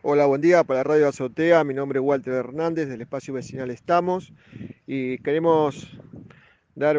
Hola, buen día para Radio Azotea. Mi nombre es Walter Hernández del espacio vecinal Estamos y queremos dar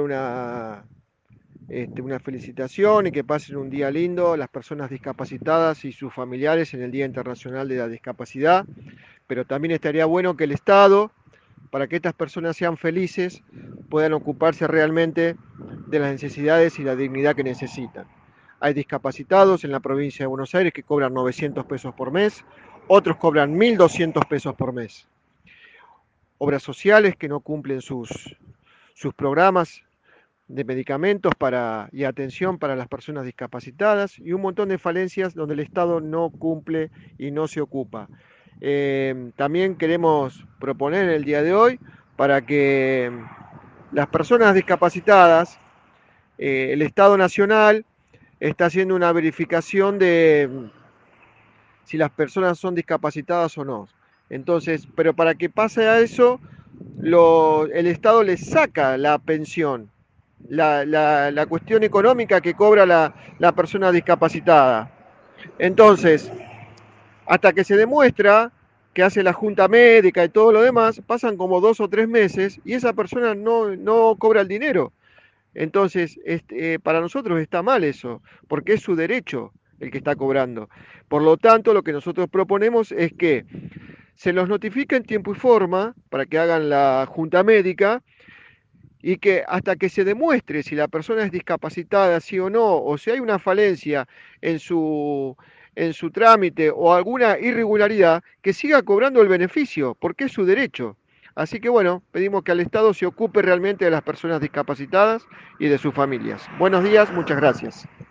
una felicitación y que pasen un día lindo las personas discapacitadas y sus familiares en el Día Internacional de la Discapacidad, pero también estaría bueno que el Estado, para que estas personas sean felices, puedan ocuparse realmente de las necesidades y la dignidad que necesitan. Hay discapacitados en la provincia de Buenos Aires que cobran 900 pesos por mes, otros cobran 1.200 pesos por mes. Obras sociales que no cumplen sus programas de medicamentos y atención para las personas discapacitadas y un montón de falencias donde el Estado no cumple y no se ocupa. También queremos proponer el día de hoy para que las personas discapacitadas, el Estado Nacional está haciendo una verificación de si las personas son discapacitadas o no. Entonces, pero para que pase a eso, el Estado les saca la pensión, la cuestión económica que cobra la persona discapacitada. Entonces, hasta que se demuestra que hace la junta médica y todo lo demás, pasan como 2 o 3 meses y esa persona no cobra el dinero. Entonces, para nosotros está mal eso, porque es su derecho el que está cobrando. Por lo tanto, lo que nosotros proponemos es que se los notifique en tiempo y forma para que hagan la junta médica y que hasta que se demuestre si la persona es discapacitada, sí o no, o si hay una falencia en su trámite o alguna irregularidad, que siga cobrando el beneficio, porque es su derecho. Así que bueno, pedimos que al Estado se ocupe realmente de las personas discapacitadas y de sus familias. Buenos días, muchas gracias.